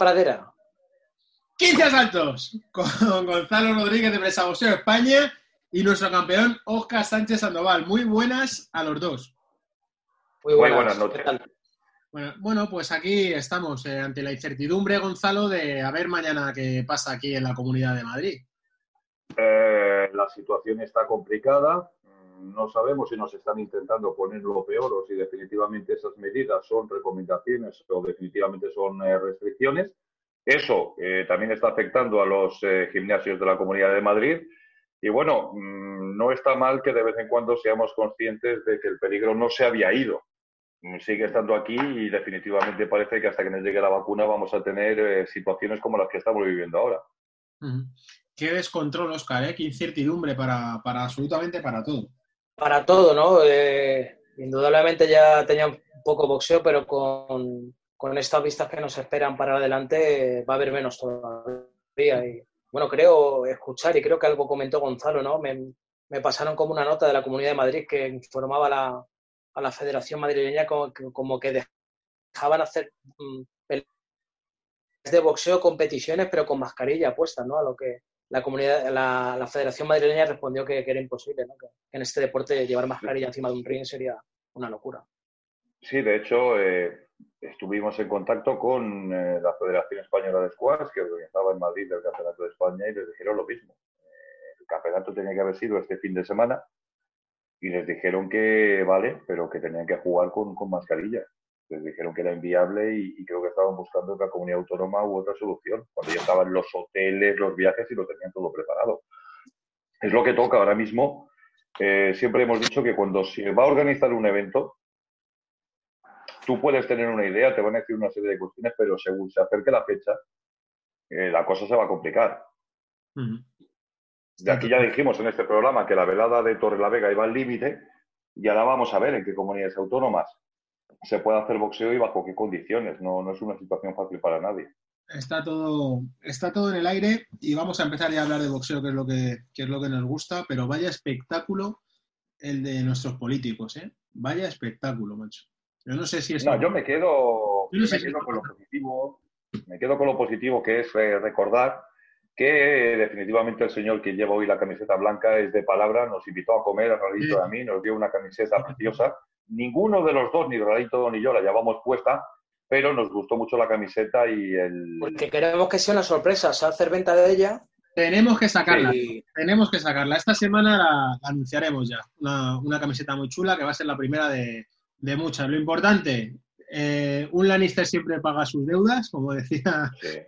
pradera. 15 asaltos con Gonzalo Rodríguez de Presa Boxeo España y nuestro campeón Óscar Sánchez Sandoval. Muy buenas a los dos. Muy buenas noches. ¿Qué tal? Bueno, pues aquí estamos ante la incertidumbre, Gonzalo, de a ver mañana qué pasa aquí en la Comunidad de Madrid. La situación está complicada. No sabemos si nos están intentando poner lo peor o si definitivamente esas medidas son recomendaciones o definitivamente son restricciones. Eso también está afectando a los gimnasios de la Comunidad de Madrid. Y bueno, no está mal que de vez en cuando seamos conscientes de que el peligro no se había ido. Sigue estando aquí y definitivamente parece que hasta que nos llegue la vacuna vamos a tener situaciones como las que estamos viviendo ahora. Qué descontrol, Óscar, qué incertidumbre para absolutamente para todo. Para todo, ¿no? Indudablemente ya tenía un poco boxeo, pero con estas vistas que nos esperan para adelante va a haber menos todavía. Y bueno, creo escuchar, y creo que algo comentó Gonzalo, ¿no? Me pasaron como una nota de la Comunidad de Madrid que informaba a la Federación Madrileña como que dejaban hacer peleas de boxeo, competiciones, pero con mascarilla puesta, ¿no? A lo que la Federación Madrileña respondió que era imposible, ¿no? Que en este deporte llevar mascarilla encima de un ring sería una locura. Sí, de hecho, estuvimos en contacto con la Federación Española de Squash, que organizaba en Madrid el Campeonato de España, y les dijeron lo mismo. El campeonato tenía que haber sido este fin de semana y les dijeron que vale, pero que tenían que jugar con mascarilla. Les dijeron que era inviable y creo que estaban buscando una comunidad autónoma u otra solución, cuando ya estaban los hoteles, los viajes y lo tenían todo preparado. Es lo que toca ahora mismo. Siempre hemos dicho que cuando se va a organizar un evento, tú puedes tener una idea, te van a decir una serie de cuestiones, pero según se acerque la fecha, la cosa se va a complicar. De aquí ya dijimos en este programa que la velada de Torrelavega iba al límite y ahora vamos a ver en qué comunidades autónomas se puede hacer boxeo y bajo qué condiciones. No es una situación fácil para nadie. Está todo en el aire y vamos a empezar ya a hablar de boxeo, que es lo que nos gusta, pero vaya espectáculo el de nuestros políticos, ¿eh? Vaya espectáculo, macho. Yo no sé si es... No, yo me quedo con lo positivo. Me quedo con lo positivo, que es recordar que definitivamente el señor que lleva hoy la camiseta blanca es de palabra, nos invitó a comer a Radito y a mí, nos dio una camiseta preciosa. Ninguno de los dos, ni Radito ni yo, la llevamos puesta, pero nos gustó mucho la camiseta y el... Porque queremos que sea una sorpresa, se va a hacer venta de ella. Tenemos que sacarla, sí. Tenemos que sacarla. Esta semana la anunciaremos ya. Una camiseta muy chula que va a ser la primera de muchas. Lo importante, un Lannister siempre paga sus deudas, como decía. Sí.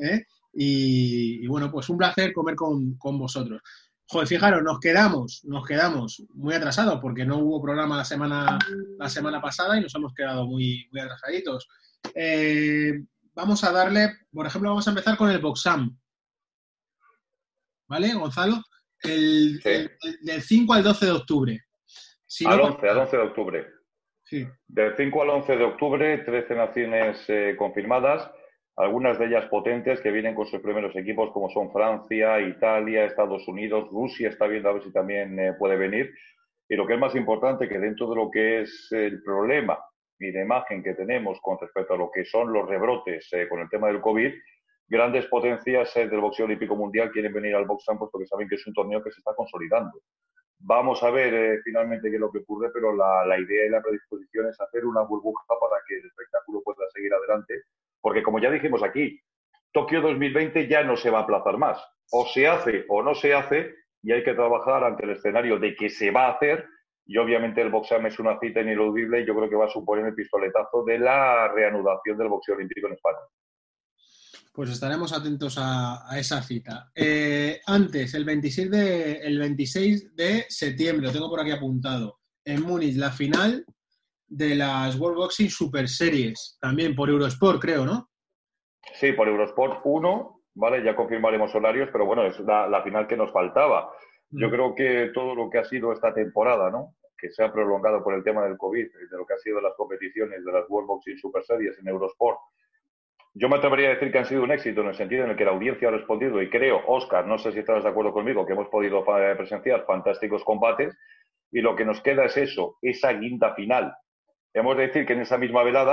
Y bueno, pues un placer comer con vosotros. Joder, fijaros, nos quedamos muy atrasados porque no hubo programa la semana pasada y nos hemos quedado muy, muy atrasaditos. Vamos a darle, por ejemplo, vamos a empezar con el Boxam. ¿Vale, Gonzalo? Del 5 al 12 de octubre. Si al no, 11 de octubre. Sí. Del 5 al 11 de octubre, 13 naciones confirmadas, algunas de ellas potentes que vienen con sus primeros equipos como son Francia, Italia, Estados Unidos, Rusia está viendo a ver si también puede venir. Y lo que es más importante, que dentro de lo que es el problema y la imagen que tenemos con respecto a lo que son los rebrotes con el tema del COVID, grandes potencias del boxeo olímpico mundial quieren venir al Boxam puesto que saben que es un torneo que se está consolidando. Vamos a ver finalmente qué es lo que ocurre, pero la idea y la predisposición es hacer una burbuja para que el espectáculo pueda seguir adelante, porque como ya dijimos aquí, Tokio 2020 ya no se va a aplazar más. O se hace o no se hace, y hay que trabajar ante el escenario de que se va a hacer, y obviamente el Boxam es una cita ineludible y yo creo que va a suponer el pistoletazo de la reanudación del boxeo olímpico en España. Pues estaremos atentos a esa cita. Antes, el 26 de septiembre, lo tengo por aquí apuntado, en Múnich, la final de las World Boxing Super Series, también por Eurosport, creo, ¿no? Sí, por Eurosport 1, ¿vale? Ya confirmaremos horarios, pero bueno, es la final que nos faltaba. Yo creo que todo lo que ha sido esta temporada, ¿no? Que se ha prolongado por el tema del COVID, de lo que ha sido las competiciones de las World Boxing Super Series en Eurosport, yo me atrevería a decir que han sido un éxito en el sentido en el que la audiencia ha respondido y creo, Óscar, no sé si estarás de acuerdo conmigo, que hemos podido presenciar fantásticos combates y lo que nos queda es eso, esa guinda final. Hemos de decir que en esa misma velada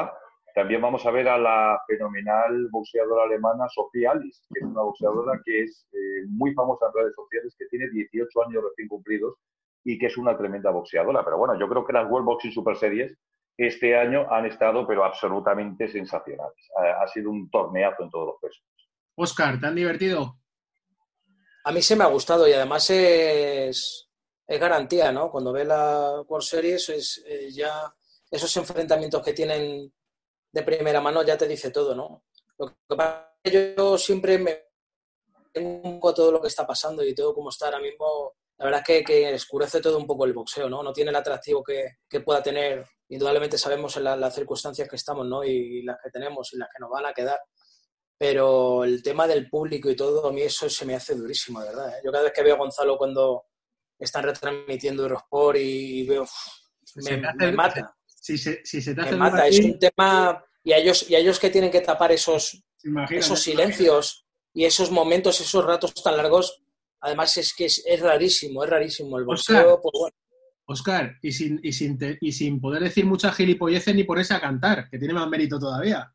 También vamos a ver a la fenomenal boxeadora alemana Sofía Alice, que es una boxeadora que es muy famosa en redes sociales, que tiene 18 años recién cumplidos y que es una tremenda boxeadora. Pero bueno, yo creo que las World Boxing Super Series este año han estado pero absolutamente sensacionales. Ha sido un torneazo en todos los pesos. Óscar, ¿te han divertido? A mí se me ha gustado y además es garantía, ¿no? Cuando ve la World Series, ya esos enfrentamientos que tienen de primera mano ya te dice todo, ¿no? Lo que pasa es que yo siempre me tengo un poco todo lo que está pasando y todo como está ahora mismo. La verdad es que oscurece todo un poco el boxeo, ¿no? No tiene el atractivo que pueda tener. Indudablemente sabemos en las circunstancias que estamos, ¿no? Y las que tenemos y las que nos van a quedar. Pero el tema del público y todo, a mí eso se me hace durísimo, de verdad, ¿eh? Yo cada vez que veo a Gonzalo cuando están retransmitiendo Eurosport y veo, me mata. Si se te Me hace duro a mata. Es ti, un tema... Y a ellos que tienen que tapar esos imagínate. silencios y esos momentos, esos ratos tan largos, además es que es rarísimo, es rarísimo. El Óscar, boxeo, pues bueno. Óscar, y sin poder decir muchas gilipolleces ni ponerse a cantar, que tiene más mérito todavía.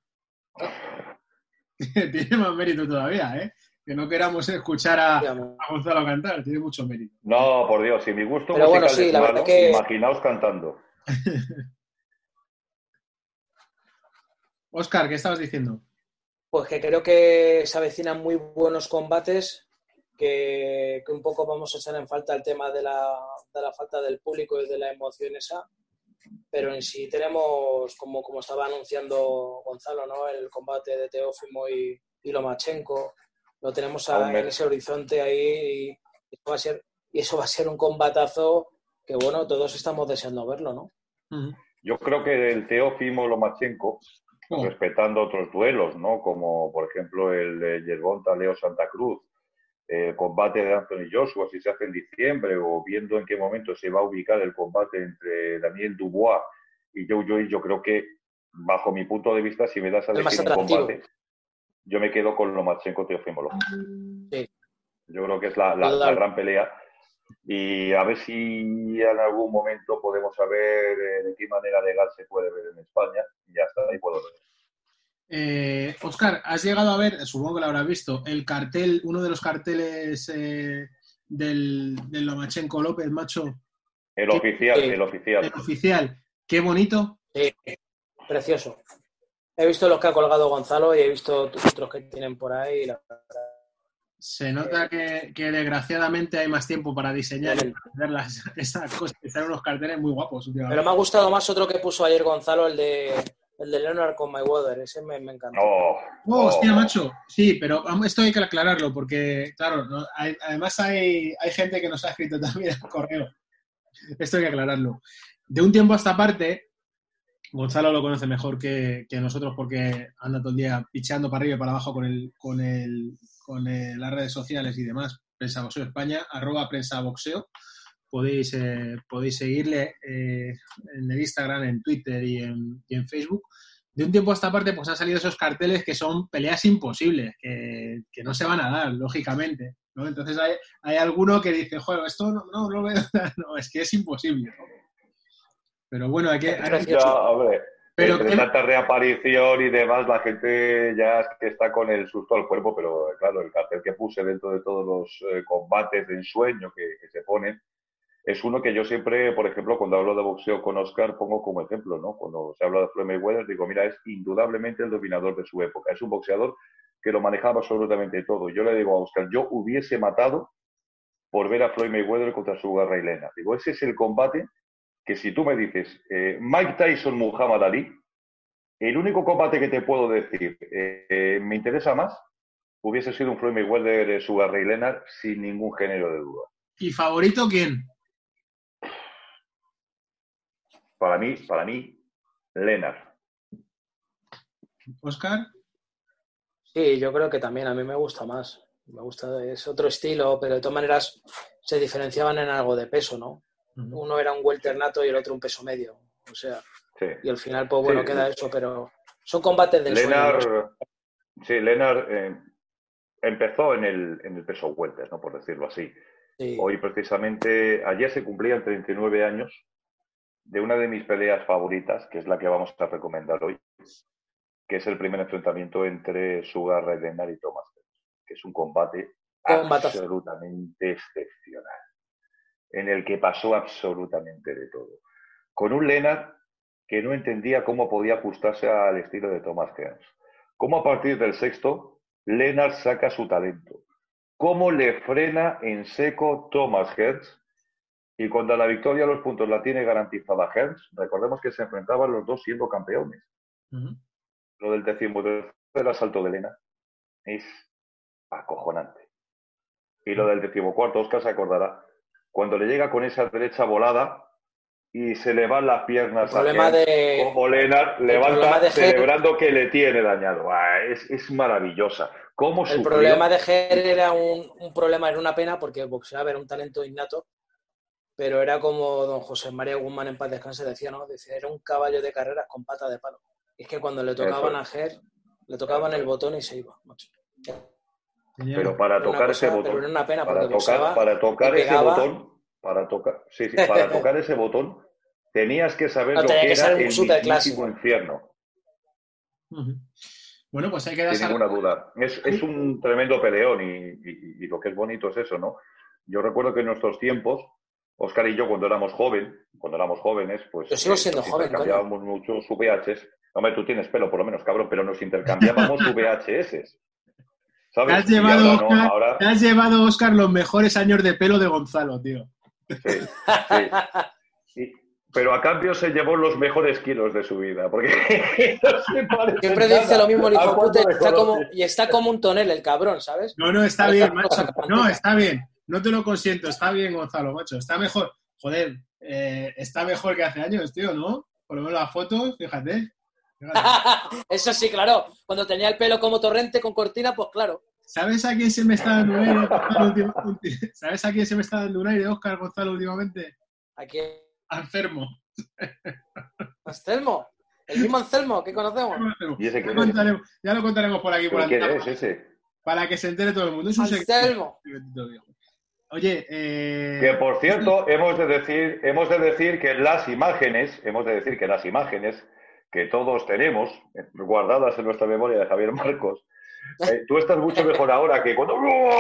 Tiene más mérito todavía, ¿eh? Que no queramos escuchar a Gonzalo cantar, tiene mucho mérito. No, por Dios, si mi gusto Pero musical bueno, sí, es la verdad malo, que... imaginaos cantando. Óscar, ¿qué estabas diciendo? Pues que creo que se avecinan muy buenos combates, que un poco vamos a echar en falta el tema de la falta del público y de la emoción esa, pero en sí tenemos, como estaba anunciando Gonzalo, ¿no? El combate de Teófimo y Lomachenko, lo tenemos A un en mes. ese horizonte ahí y eso va a ser un combatazo que, bueno, todos estamos deseando verlo, ¿no? Yo creo que el Teófimo Lomachenko, respetando otros duelos, ¿no? Como por ejemplo el de Yerbonta Leo Santa Cruz, el combate de Anthony Joshua, si se hace en diciembre, o viendo en qué momento se va a ubicar el combate entre Daniel Dubois y Joe Joyce, yo creo que, bajo mi punto de vista, si me das a El más elegir un atractivo. combate, yo me quedo con Lomachenko Teófimo. Sí. Yo creo que es la gran pelea. Y a ver si en algún momento podemos saber de qué manera legal se puede ver en España. Y ya está, ahí puedo ver. Óscar, ¿has llegado a ver, supongo que lo habrás visto, el cartel, uno de los carteles del Lomachenko López, macho? El oficial, sí. el oficial. El oficial, qué bonito. Sí, precioso. He visto los que ha colgado Gonzalo y he visto otros que tienen por ahí. Se nota que desgraciadamente hay más tiempo para diseñar y para hacer esas cosas, que están unos carteles muy guapos últimamente. Pero me ha gustado más otro que puso ayer Gonzalo, el de Leonard con Mayweather. Ese me encantó. Hostia, macho. Sí, pero esto hay que aclararlo porque, claro, ¿no? Además hay gente que nos ha escrito también al correo. Esto hay que aclararlo. De un tiempo a esta parte, Gonzalo lo conoce mejor que nosotros porque anda todo el día picheando para arriba y para abajo con las redes sociales y demás. Prensa Boxeo España, @prensaboxeo. Podéis seguirle en el Instagram, en Twitter y en Facebook. De un tiempo a esta parte pues han salido esos carteles que son peleas imposibles, que no se van a dar, lógicamente, ¿no? Entonces hay alguno que dice, joder, esto no lo veo, no, es que es imposible, ¿no? Pero bueno, hay que... Ya, hombre, Pero entre tanta reaparición y demás, la gente ya es que está con el susto al cuerpo, pero claro, el cartel que puse dentro de todos los combates de ensueño que se ponen, es uno que yo siempre, por ejemplo, cuando hablo de boxeo con Oscar, pongo como ejemplo, ¿no? Cuando se habla de Floyd Mayweather, digo, mira, es indudablemente el dominador de su época. Es un boxeador que lo manejaba absolutamente todo. Yo le digo a Oscar, yo hubiese matado por ver a Floyd Mayweather contra Sugar Ray Leonard. Digo, ese es el combate que si tú me dices Mike Tyson, Muhammad Ali, el único combate que te puedo decir me interesa más, hubiese sido un Floyd Mayweather Sugar Ray Leonard sin ningún género de duda. ¿Y favorito quién? Para mí, Leonard. ¿Óscar? Sí, yo creo que también a mí me gusta más. Me gusta, es otro estilo, pero de todas maneras se diferenciaban en algo de peso, ¿no? Uno era un welter nato y el otro un peso medio. O sea, sí. Y al final, pues bueno, sí, queda eso, pero son combates del Leonard, sueño. Sí, Leonard empezó en el peso welter, ¿no? Por decirlo así. Sí. Hoy precisamente, ayer se cumplían 39 años de una de mis peleas favoritas, que es la que vamos a recomendar hoy, que es el primer enfrentamiento entre Sugar Ray Leonard y Thomas Hearns, que es un combate Combatazo. absolutamente excepcional, en el que pasó absolutamente de todo. Con un Leonard que no entendía cómo podía ajustarse al estilo de Thomas Hearns. Cómo a partir del sexto, Leonard saca su talento. Cómo le frena en seco Thomas Hearns. Y cuando la victoria a los puntos la tiene garantizada Hearns, recordemos que se enfrentaban los dos siendo campeones. Lo del 13º del asalto de Leonard es acojonante. Y lo del 14º, Oscar se acordará, cuando le llega con esa derecha volada y se le van las piernas a Hearns, como Leonard levanta celebrando que le tiene dañado. Es maravillosa. ¿Cómo el problema de Hearns era un problema, era una pena, porque boxeaba, era un talento innato, pero era como don José María Guzmán en paz descanse decía, ¿no? Decía, era un caballo de carreras con pata de palo. Y es que cuando le tocaban a Hearns, le tocaban el botón y se iba, macho. Pero para tocar ese botón, pero era una pena para tocar ese botón, para tocar ese botón, tenías que saber lo que era el mismísimo infierno. Bueno, pues hay que dar... Sin ninguna duda. Es un tremendo peleón y lo que es bonito es eso, ¿no? Yo recuerdo que en nuestros tiempos, Óscar y yo, cuando éramos jóvenes, pues yo sigo siendo joven, intercambiábamos muchos VHs. Hombre, tú tienes pelo, por lo menos, cabrón, pero nos intercambiábamos VHS. ¿Sabes? Te has llevado, Óscar, los mejores años de pelo de Gonzalo, tío. Sí. Pero a cambio se llevó los mejores kilos de su vida, porque no se siempre dice lo mismo el hijo puta, está como un tonel el cabrón, ¿sabes? No, está bien, macho. No, está bien. No te lo consiento, está bien, Gonzalo, macho. Está mejor. Joder, está mejor que hace años, tío, ¿no? Por lo menos las fotos, fíjate. Eso sí, claro. Cuando tenía el pelo como torrente con cortina, pues claro. ¿Sabes a quién se me está dando un aire, últimamente? ¿Sabes a quién se me está dando un aire, Óscar Gonzalo, últimamente? ¿A quién? Anselmo. ¿Anselmo? ¿El mismo Anselmo que conocemos? ¿Y ese ya lo contaremos por aquí. ¿Quién es ese? Para que se entere todo el mundo. Es un Anselmo. Oye, que por cierto, hemos de decir que las imágenes que todos tenemos guardadas en nuestra memoria de Javier Marcos, tú estás mucho mejor ahora que cuando...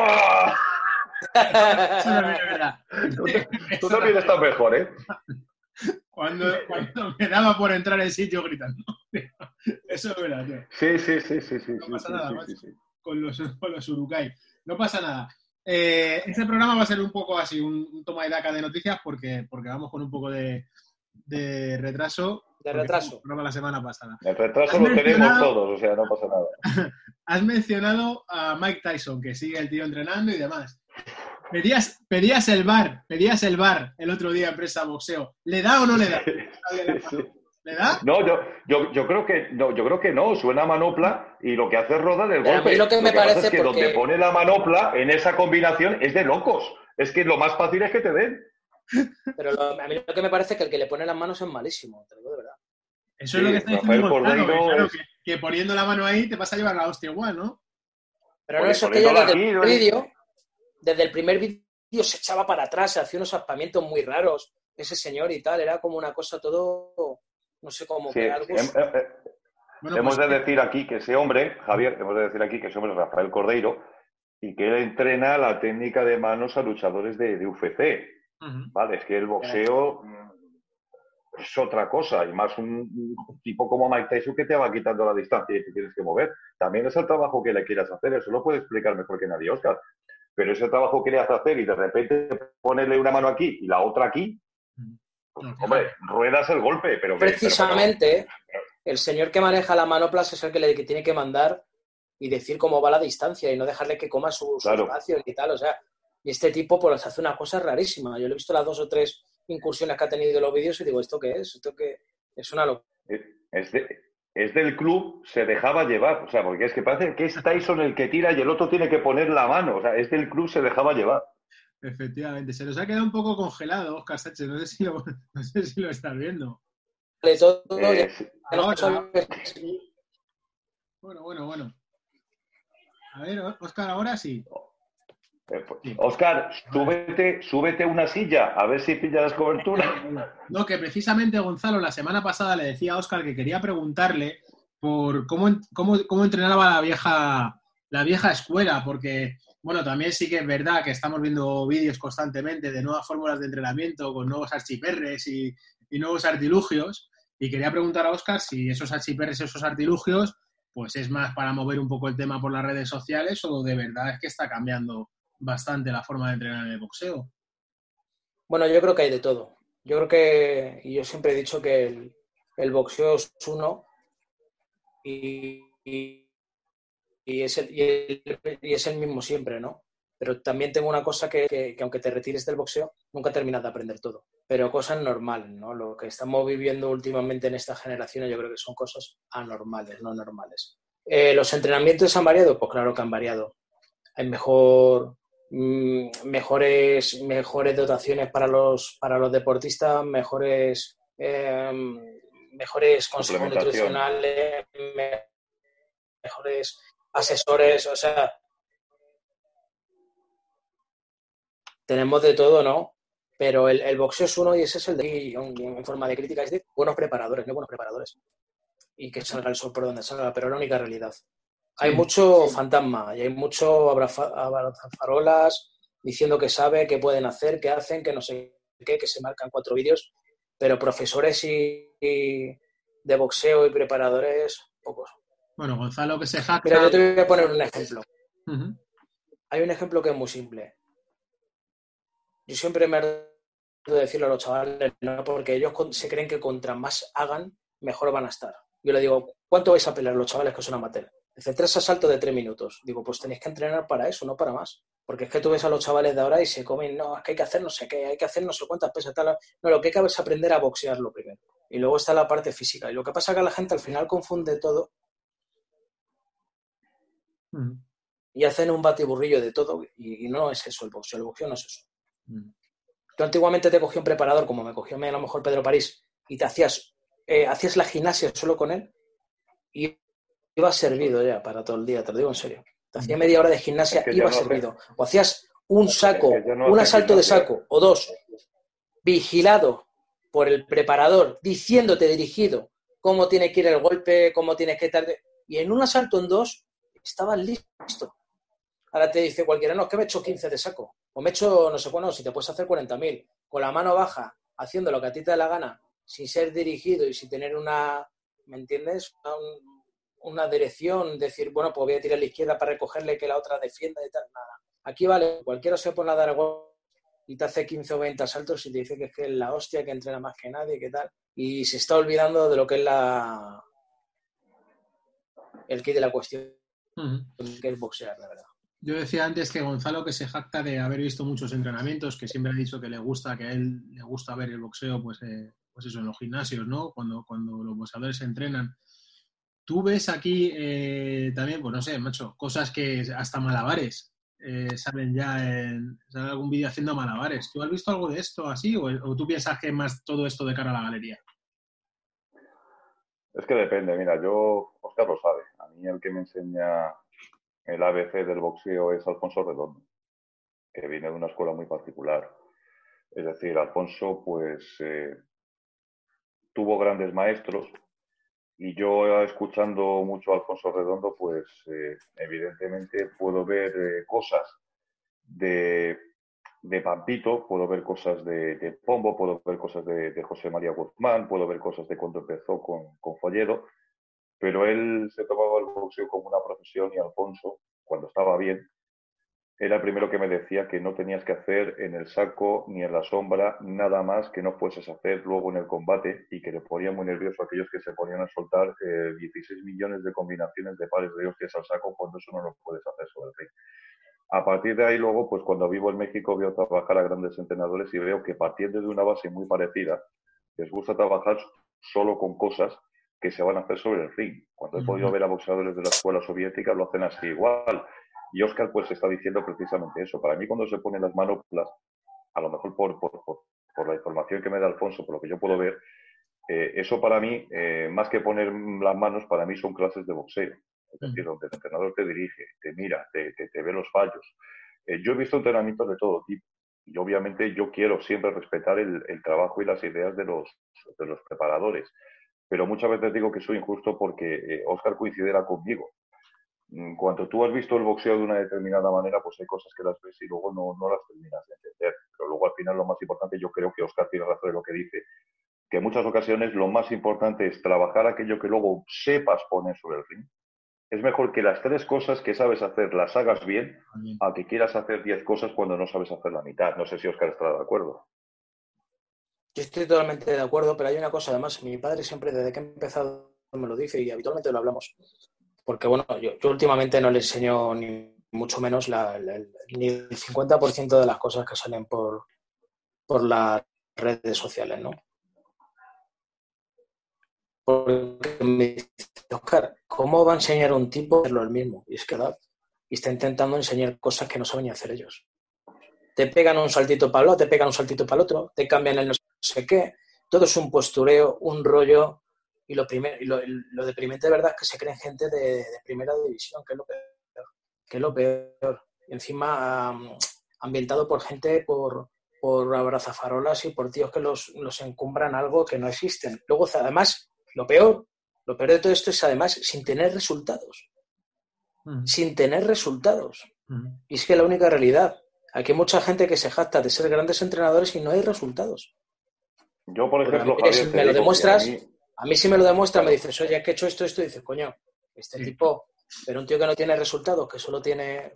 Tú también estás mejor, ¿eh? Cuando me daba por entrar en sitio gritando. Eso es verdad, tío. Sí. No pasa nada, macho. Con los Urukai. No pasa nada. Este programa va a ser un poco así, un toma y daca de noticias, porque vamos con un poco de retraso. De retraso. El programa la semana pasada. El retraso lo tenemos todos, o sea, no pasa nada. Has mencionado a Mike Tyson, que sigue el tío entrenando y demás. Pedías el bar el otro día en Presa Boxeo. ¿Le da o no le da? Sí. ¿Le da? No, yo creo que no. Suena manopla y lo que hace es rodar el golpe. A mí lo que me parece pasa es que donde pone la manopla en esa combinación es de locos. Es que lo más fácil es que te den. Pero a mí lo que me parece es que el que le pone las manos es malísimo, te lo digo de verdad. Eso es lo que está diciendo Gonzalo, claro, que poniendo la mano ahí te vas a llevar la hostia igual, ¿no? Pero no, eso es que ya desde el primer vídeo se echaba para atrás, se hacía unos aspamientos muy raros, ese señor y tal, era como una cosa todo, no sé cómo sí, crear gusto. Hemos de decir aquí que ese hombre, Javier, es Rafael Cordeiro, y que él entrena la técnica de manos a luchadores de UFC. Vale, es que el boxeo es otra cosa, y más un tipo como Mike Tyson que te va quitando la distancia y te tienes que mover. También es el trabajo que le quieras hacer, eso lo puede explicar mejor que nadie, Óscar. Pero ese trabajo que le hace hacer y de repente ponerle una mano aquí y la otra aquí, pues, hombre, ruedas el golpe, pero... Precisamente, el señor que maneja la manoplas es el que tiene que mandar y decir cómo va la distancia y no dejarle que coma su espacio y tal, o sea, y este tipo pues hace una cosa rarísima. Yo le he visto las 2 o 3 incursiones que ha tenido en los vídeos y digo, ¿esto qué es? ¿Esto qué es? Una locura. Es del club, se dejaba llevar, o sea, porque es que parece que es Tyson el que tira y el otro tiene que poner la mano, o sea, es del club, se dejaba llevar. Efectivamente, se nos ha quedado un poco congelado, Óscar Sánchez, no sé si lo estás viendo. Bueno. A ver, Óscar, ahora sí. Óscar, súbete una silla, a ver si pillas cobertura. No, que precisamente Gonzalo la semana pasada le decía a Óscar que quería preguntarle por cómo entrenaba la vieja escuela, porque, bueno, también sí que es verdad que estamos viendo vídeos constantemente de nuevas fórmulas de entrenamiento con nuevos archiperres y nuevos artilugios, y quería preguntar a Óscar si esos archiperres, esos artilugios, pues es más para mover un poco el tema por las redes sociales o de verdad es que está cambiando bastante la forma de entrenar en el boxeo. Bueno, yo creo que hay de todo. Yo creo que, y yo siempre he dicho que el boxeo es uno y, y es el mismo siempre, ¿no? Pero también tengo una cosa que aunque te retires del boxeo, nunca terminas de aprender todo. Pero cosas normales, ¿no? Lo que estamos viviendo últimamente en esta generación yo creo que son cosas anormales, no normales. ¿Los entrenamientos han variado? Pues claro que han variado. Hay mejores dotaciones para los deportistas, mejores consejos Suplementación. nutricionales, mejores asesores, o sea, tenemos de todo, ¿no? Pero el boxeo es uno y ese es el de en forma de crítica, es de buenos preparadores, no buenos preparadores. Y que salga el sol por donde salga, pero es la única realidad. Hay Sí, mucho fantasma y hay mucho abrazafarolas diciendo que sabe, que pueden hacer, que hacen, que no sé qué, que se marcan 4 vídeos, pero profesores y de boxeo y preparadores, pocos. bueno, Gonzalo que se Mira, jacta. yo te voy a poner un ejemplo. Uh-huh. Hay un ejemplo que es muy simple. Yo siempre me harto de decirlo a los chavales, ¿no? Porque ellos se creen que contra más hagan, mejor van a estar. Yo le digo, ¿cuánto vais a pelear los chavales que son amateurs? Dice, 3 asaltos de 3 minutos. Digo, pues tenéis que entrenar para eso, no para más. Porque es que tú ves a los chavales de ahora y se comen, no, es que hay que hacer no sé qué, hay que hacer no sé cuántas pesas, tal. No, lo que hay que es aprender a boxearlo primero. Y luego está la parte física. Y lo que pasa es que la gente al final confunde todo Uh-huh. y hacen un batiburrillo de todo. Y no es eso el boxeo. El boxeo no es eso. Uh-huh. Tú antiguamente te cogía un preparador, como me cogió a lo mejor Pedro París, y te hacías la gimnasia solo con él y iba servido ya para todo el día, te lo digo en serio. Te hacía media hora de Es gimnasia, que ya iba no hace, servido. O hacías un es que saco, ya no un hacen asalto de gimnasia. saco, o dos, vigilado por el preparador, diciéndote dirigido cómo tiene que ir el golpe, cómo tienes que estar. Y en un asalto en dos, estabas listo. Ahora te dice cualquiera, no, es que me he hecho 15 de saco. O me he hecho, no sé cuándo, si te puedes hacer 40.000. Con la mano baja, haciendo lo que a ti te da la gana, sin ser dirigido y sin tener una, ¿me entiendes? Una dirección, decir, bueno, pues voy a tirar a la izquierda para recogerle que la otra defienda y tal. Nada. Aquí vale, cualquiera se pone a dar gol y te hace 15 o 20 asaltos y te dice que es la hostia, que entrena más que nadie, que tal. Y se está olvidando de lo que es el kit de la cuestión, Uh-huh. que es boxear, la verdad. Yo decía antes que Gonzalo que se jacta de haber visto muchos entrenamientos, que siempre ha dicho que que a él le gusta ver el boxeo, pues eso, en los gimnasios, ¿no? Cuando los boxeadores se entrenan. Tú ves aquí también, pues no sé, macho, cosas que hasta malabares salen sale algún vídeo haciendo malabares. ¿Tú has visto algo de esto así o tú piensas que es más todo esto de cara a la galería? Es que depende, mira, Oscar lo sabe. A mí el que me enseña el ABC del boxeo es Alfonso Redondo, que viene de una escuela muy particular. Es decir, Alfonso, pues, tuvo grandes maestros y yo, escuchando mucho a Alfonso Redondo, pues, evidentemente puedo ver cosas de, de Pampito, puedo ver cosas de Pombo, puedo ver cosas de José María Guzmán, puedo ver cosas de cuando empezó con Folledo, pero él se tomaba el boxeo como una profesión y Alfonso, cuando estaba bien, era el primero que me decía que no tenías que hacer en el saco ni en la sombra nada más que no fueses a hacer luego en el combate y que le ponía muy nervioso a aquellos que se ponían a soltar 16 millones de combinaciones de pares de hostias al saco cuando eso no lo puedes hacer sobre el ring. A partir de ahí luego, pues cuando vivo en México veo trabajar a grandes entrenadores y veo que partiendo de una base muy parecida, les gusta trabajar solo con cosas que se van a hacer sobre el ring. Cuando he podido ver a boxeadores de la escuela soviética lo hacen así igual. Y Oscar pues está diciendo precisamente eso. Para mí cuando se ponen las manoplas, a lo mejor por la información que me da Alfonso, por lo que yo puedo ver, eso para mí, más que poner las manos, para mí son clases de boxeo. Es decir, donde el entrenador te dirige, te mira, te ve los fallos. Yo he visto entrenamientos de todo tipo y obviamente yo quiero siempre respetar el trabajo y las ideas de los preparadores. pero muchas veces digo que soy injusto porque Óscar coincidirá conmigo. Cuando tú has visto el boxeo de una determinada manera, pues hay cosas que las ves y luego no las terminas de entender. Pero luego al final lo más importante, yo creo que Óscar tiene razón en lo que dice, que en muchas ocasiones lo más importante es trabajar aquello que luego sepas poner sobre el ring. Es mejor que las 3 cosas que sabes hacer las hagas bien, a que quieras hacer 10 cosas cuando no sabes hacer la mitad. No sé si Óscar estará de acuerdo. Yo estoy totalmente de acuerdo, pero hay una cosa, además, mi padre siempre, desde que he empezado, me lo dice y habitualmente lo hablamos. Porque, bueno, yo últimamente no le enseño ni mucho menos ni el 50% de las cosas que salen por las redes sociales, ¿no? Porque me dice, Óscar, ¿cómo va a enseñar a un tipo a hacerlo el mismo? Y es que y está intentando enseñar cosas que no saben ni hacer ellos. Te pegan un saltito para el lado, te pegan un saltito para el otro, te cambian el no sé qué. Todo es un postureo, un rollo. Y lo deprimente de verdad es que se creen gente de primera división, que es lo peor. Que es lo peor. Y encima ambientado por gente, por abrazafarolas y por tíos que los encumbran algo que no existen. Luego, además, lo peor de todo esto es además sin tener resultados. Sin tener resultados. Y es que la única realidad. Aquí hay mucha gente que se jacta de ser grandes entrenadores y no hay resultados. Yo, por Porque ejemplo, a mí, Javier, si te me lo digo que a demuestras, mí, a mí si me lo demuestras, claro, me dices, oye, que he hecho esto, y dices, coño, este tipo, pero un tío que no tiene resultados, que solo tiene,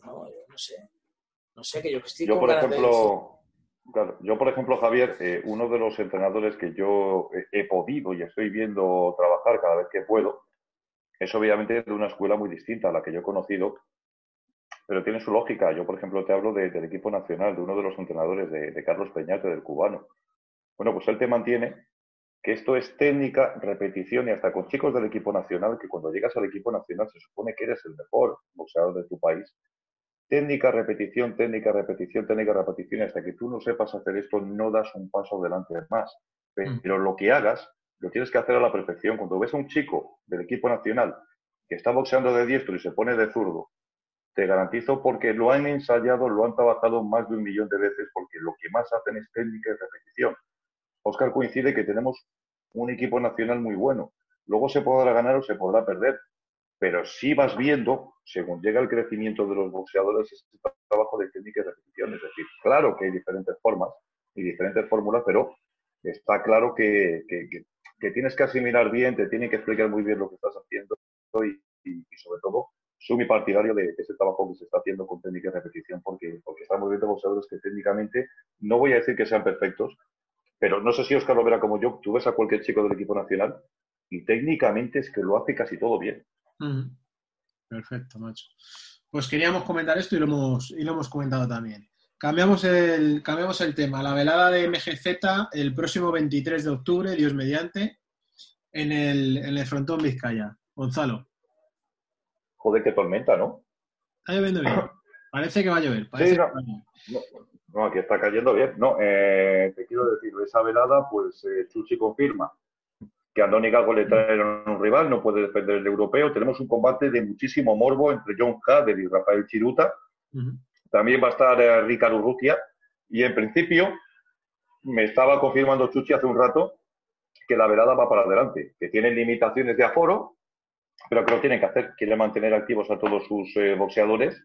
no sé, que yo estoy yo, con por ganas de decir, ejemplo, claro, yo, por ejemplo, Javier, uno de los entrenadores que yo he podido y estoy viendo trabajar cada vez que puedo, es obviamente de una escuela muy distinta a la que yo he conocido, pero tiene su lógica. Yo, por ejemplo, te hablo del equipo nacional, de uno de los entrenadores de Carlos Peñate, del cubano. Bueno, pues él te mantiene que esto es técnica, repetición y hasta con chicos del equipo nacional, que cuando llegas al equipo nacional se supone que eres el mejor boxeador de tu país. Técnica, repetición, técnica, repetición, técnica, repetición, y hasta que tú no sepas hacer esto no das un paso adelante más. Pero lo que hagas lo tienes que hacer a la perfección. Cuando ves a un chico del equipo nacional que está boxeando de diestro y se pone de zurdo, te garantizo porque lo han ensayado, lo han trabajado más de 1.000.000 de veces, porque lo que más hacen es técnica y repetición. Óscar coincide que tenemos un equipo nacional muy bueno. Luego se podrá ganar o se podrá perder, pero sí vas viendo, según llega el crecimiento de los boxeadores, ese trabajo de técnica y repetición. Es decir, claro que hay diferentes formas y diferentes fórmulas, pero está claro que tienes que asimilar bien, te tienen que explicar muy bien lo que estás haciendo y sobre todo, soy muy partidario de ese trabajo que se está haciendo con técnica y repetición porque estamos viendo boxeadores que técnicamente, no voy a decir que sean perfectos, pero no sé si Óscar lo verá como yo. Tú ves a cualquier chico del equipo nacional y técnicamente es que lo hace casi todo bien. Perfecto, macho. Pues queríamos comentar esto y lo hemos comentado también. Cambiamos el tema. La velada de MGZ el próximo 23 de octubre, Dios mediante, en el Frontón Vizcaya. Gonzalo. Joder, qué tormenta, ¿no? Está lloviendo bien. Parece que va a llover. Sí, no, aquí está cayendo bien. No, te quiero decir, esa velada, pues Chuchi confirma que Andoni Galgo le traen un rival, no puede defender el europeo. Tenemos un combate de muchísimo morbo entre John Hader y Rafael Chiruta. También va a estar Ricardo Urrutia. Y en principio, me estaba confirmando Chuchi hace un rato que la velada va para adelante, que tienen limitaciones de aforo, pero que lo tienen que hacer. Quieren mantener activos a todos sus boxeadores.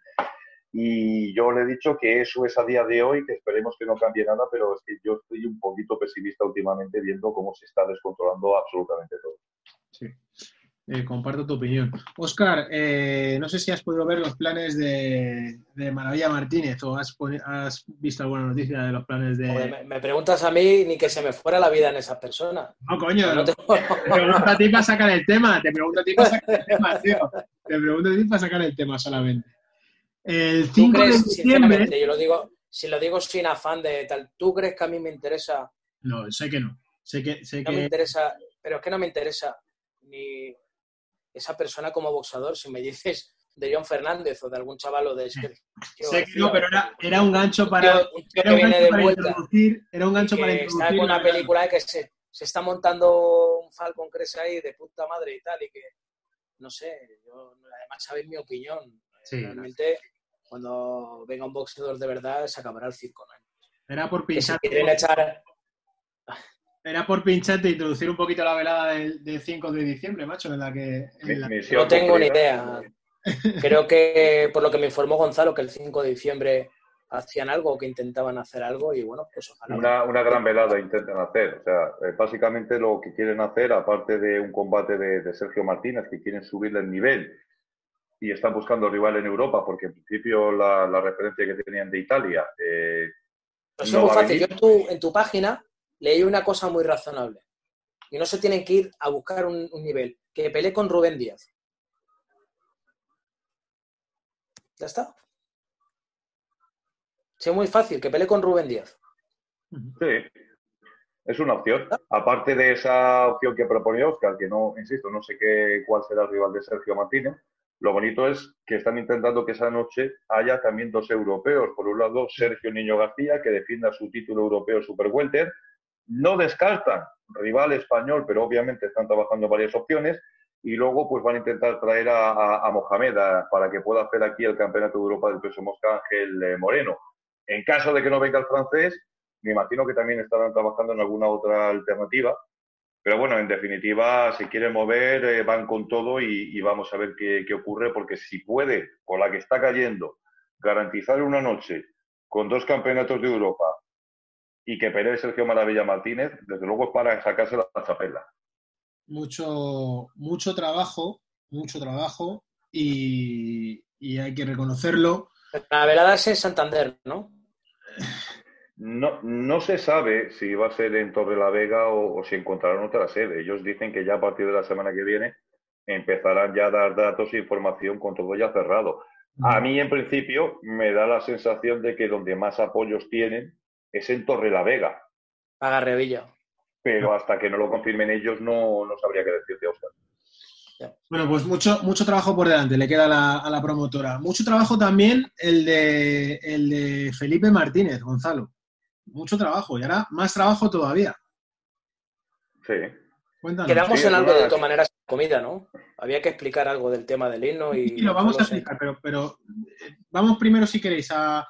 Y yo le he dicho que eso es a día de hoy, que esperemos que no cambie nada, pero es que yo estoy un poquito pesimista últimamente viendo cómo se está descontrolando absolutamente todo. Sí, comparto tu opinión. Óscar, no sé si has podido ver los planes de Maravilla Martínez o has visto alguna noticia de los planes de... Joder, me preguntas a mí ni que se me fuera la vida en esa persona. No, coño, No te pregunto a ti para sacar el tema, tío. Te pregunto a ti para sacar el tema solamente. El 5 ¿Tú de crees, diciembre... sinceramente, si lo digo sin afán de tal, ¿tú crees que a mí me interesa? No, sé que no. No me interesa, pero es que no me interesa ni esa persona como boxeador. Si me dices de John Fernández o de algún chaval o de Sergio sé que García, no, pero era un gancho para... un tío que viene de vuelta Era un gancho y para que introducir está con la una velada. película que se está montando un Falcon Crest ahí de puta madre y tal, y que no sé, yo además sabéis mi opinión. Sí, realmente cuando venga un boxeador de verdad se acabará el circo, ¿no? era por Que si pinchar. quieren echar Era por pincharte e introducir un poquito la velada del 5 de diciembre, macho, en la que... No Misión tengo ni cumplida. idea. Creo que, por lo que me informó Gonzalo, que el 5 de diciembre hacían algo, que intentaban hacer algo, y bueno, pues ojalá. Una gran velada intentan hacer. O sea, básicamente lo que quieren hacer, aparte de un combate de Sergio Martínez, que quieren subirle el nivel y están buscando rival en Europa, porque en principio la referencia que tenían de Italia Pues es no muy va a fácil. Yo venir. en tu página leí una cosa muy razonable. Y no se tienen que ir a buscar un nivel. Que pelee con Rubén Díaz. Ya está. Sí, es muy fácil, que pelee con Rubén Díaz. Sí, es una opción. Aparte de esa opción que proponía Oscar, que no, insisto, no sé cuál será el rival de Sergio Martínez, lo bonito es que están intentando que esa noche haya también dos europeos. Por un lado, Sergio Niño García, que defienda su título europeo Super Welter. No descartan rival español, pero obviamente están trabajando varias opciones. Y luego pues van a intentar traer a Mohamed para que pueda hacer aquí el Campeonato de Europa del peso mosca Ángel Moreno. En caso de que no venga el francés, me imagino que también estarán trabajando en alguna otra alternativa. Pero bueno, en definitiva, si quieren mover, van con todo y vamos a ver qué ocurre, porque si puede, con la que está cayendo, garantizar una noche con dos campeonatos de Europa y que pelee Sergio Maravilla Martínez, desde luego es para sacarse la chapela. Mucho trabajo y hay que reconocerlo. La velada es en Santander, ¿no? No se sabe si va a ser en Torrelavega o si encontrarán otra sede. Ellos dicen que ya a partir de la semana que viene empezarán ya a dar datos e información con todo ya cerrado. A mí, en principio, me da la sensación de que donde más apoyos tienen es en Torrelavega, Agarre Villa. pero hasta que no lo confirmen ellos no sabría qué decirte, Oscar. Bueno, pues mucho trabajo por delante le queda a la promotora. Mucho trabajo también el de Felipe Martínez, Gonzalo. Mucho trabajo y ahora más trabajo todavía. Sí. Cuéntanos. Quedamos Sí, en es algo de una... todas maneras comida, ¿no? Había que explicar algo del tema del himno Sí, y lo vamos Gonzalo a se... explicar, pero vamos primero, si queréis,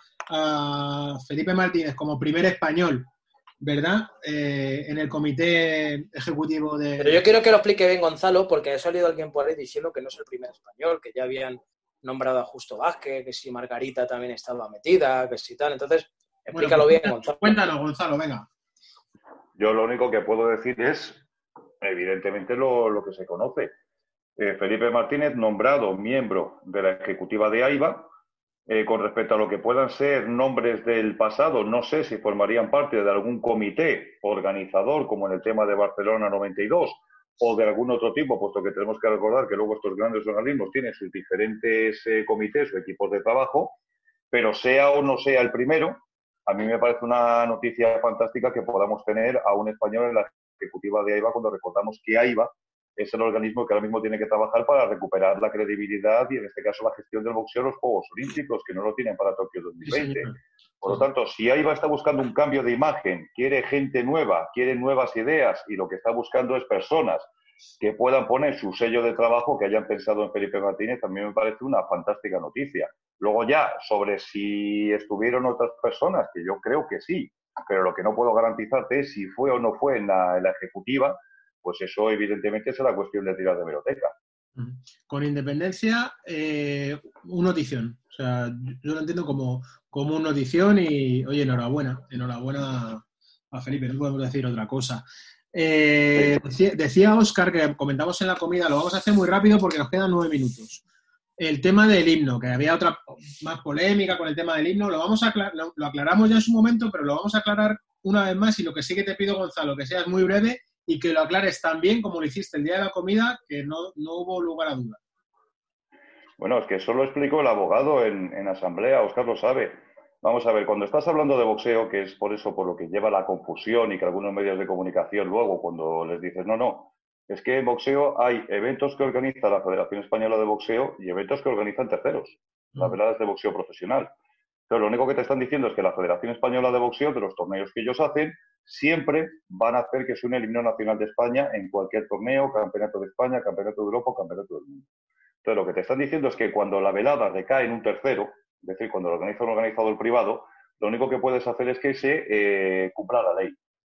a Felipe Martínez como primer español, ¿verdad? En el comité ejecutivo Pero yo quiero que lo explique bien Gonzalo, porque ha salido alguien por ahí diciendo que no es el primer español, que ya habían nombrado a Justo Vázquez, que si Margarita también estaba metida, que si tal. Entonces, Bueno, pues explícalo bien, Gonzalo. cuéntanos, Gonzalo, venga. Yo lo único que puedo decir es, evidentemente, lo que se conoce. Felipe Martínez, nombrado miembro de la ejecutiva de AIBA. Con respecto a lo que puedan ser nombres del pasado, no sé si formarían parte de algún comité organizador, como en el tema de Barcelona 92, o de algún otro tipo, puesto que tenemos que recordar que luego estos grandes organismos tienen sus diferentes comités o equipos de trabajo, pero sea o no sea el primero, a mí me parece una noticia fantástica que podamos tener a un español en la ejecutiva de AIBA cuando recordamos que AIBA es el organismo que ahora mismo tiene que trabajar para recuperar la credibilidad y, en este caso, la gestión del boxeo en los Juegos Olímpicos, que no lo tienen para Tokio Sí, 2020. señor. Por lo tanto, si AIBA está buscando un cambio de imagen, quiere gente nueva, quiere nuevas ideas y lo que está buscando es personas que puedan poner su sello de trabajo, que hayan pensado en Felipe Martínez, también me parece una fantástica noticia. Luego ya, sobre si estuvieron otras personas, que yo creo que sí, pero lo que no puedo garantizarte es si fue o no fue en la ejecutiva, pues eso evidentemente será cuestión de tirar de hemeroteca. Con independencia, una notición. O sea, yo lo entiendo como una notición y, oye, enhorabuena a Felipe, no podemos decir otra cosa. Decía Óscar, que comentamos en la comida, lo vamos a hacer muy rápido porque nos quedan 9 minutos. El tema del himno, que había otra más polémica con el tema del himno, lo aclaramos ya en su momento, pero lo vamos a aclarar una vez más y lo que sí que te pido, Gonzalo, que seas muy breve y que lo aclares tan bien como lo hiciste el día de la comida, que no hubo lugar a duda. Bueno, es que eso lo explicó el abogado en asamblea, Óscar lo sabe. Vamos a ver, cuando estás hablando de boxeo, que es por eso por lo que lleva la confusión y que algunos medios de comunicación luego, cuando les dices, no, es que en boxeo hay eventos que organiza la Federación Española de Boxeo y eventos que organizan terceros, las veladas de boxeo profesional. Entonces, lo único que te están diciendo es que la Federación Española de Boxeo, de los torneos que ellos hacen, siempre van a hacer que suene el himno nacional de España en cualquier torneo, campeonato de España, campeonato de Europa o campeonato del mundo. Entonces, lo que te están diciendo es que cuando la velada recae en un tercero, es decir, cuando lo organiza un organizador privado, lo único que puedes hacer es que se cumpla la ley.